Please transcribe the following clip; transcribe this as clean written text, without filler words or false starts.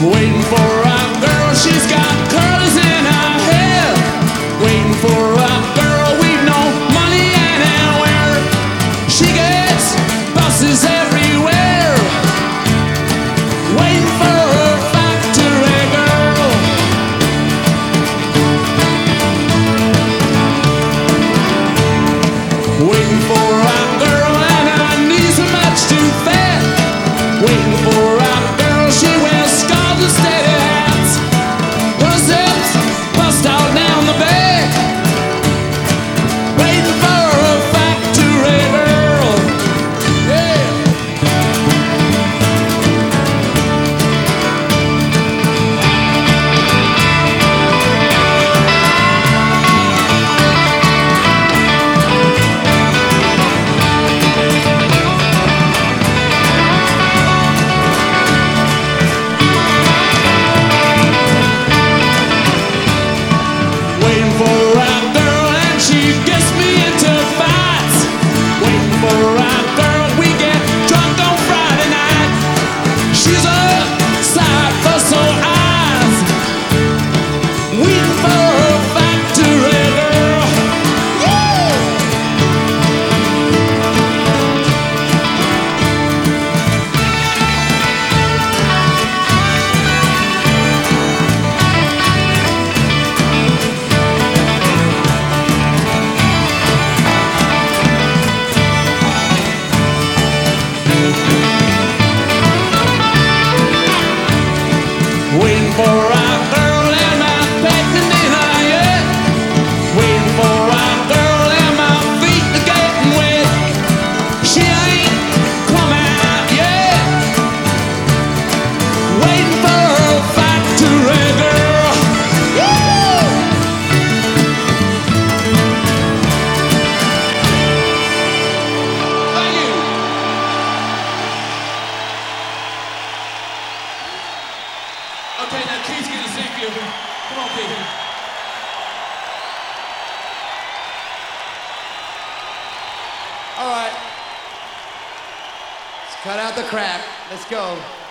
Waiting for a girl, she's got curls in her hair. Waiting for a girl with no money anywhere. She gets buses everywhere. Waiting for a factory girl. Waiting for a girl and her knees are much too fat. Waiting for a girl, she wears scarves and steady hats. Her zips bust out down the back. Waiting for a factory girl. Yeah. Waiting for a girl and she gets me into fights. Waiting for a girl, we get drunk on Friday night. She's a sight for sore eyes. Waiting for a factory girl. Woo! Waiting for a girl and my pregnant in her yet. Waiting for a girl and my feet are getting wet. She ain't come out yet. Waiting for a factory girl. Woo! Thank you. Okay, now Keith's gonna sing for you. Come on, Keith. All right. Let's cut out the crap. Let's go.